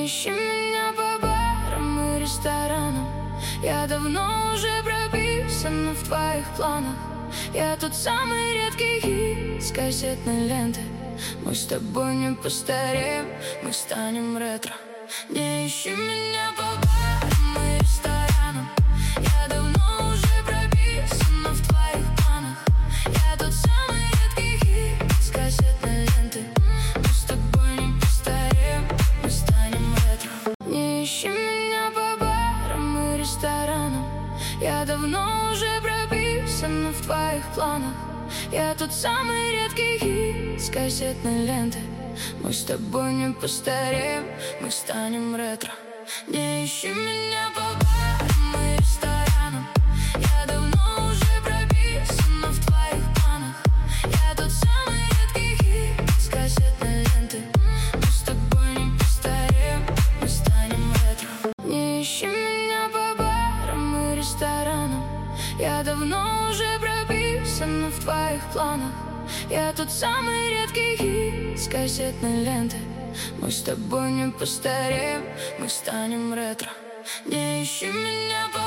ищи меня по барам и ресторанам. Я давно уже прописана в твоих планах. Я тот самый редкий хит с кассетной ленты. Мы с тобой не постареем, мы станем ретро. Не ищи меня по барам и ресторанам. Я давно уже прописана в твоих планах. Я тот самый редкий хит с кассетной ленты. Мы с тобой не постареем, мы станем ретро. Не ищи меня по барам и ресторанам. Я давно уже прописана в твоих планах. Я тот самый редкий хит с кассетной ленты. Мы с тобой не постареем, мы станем ретро. Не ищи меня по барам и ресторанам. Я давно уже прописана в твоих планах. Я тот самый редкий хит с кассетной ленты. Мы с тобой не постареем, мы станем ретро. Не ищи меня по барам и ресторанам. Я давно уже прописана в твоих планах. Я тот самый редкий хит с кассетной ленты. Мы с тобой не постареем, мы станем ретро. Не ищи меня по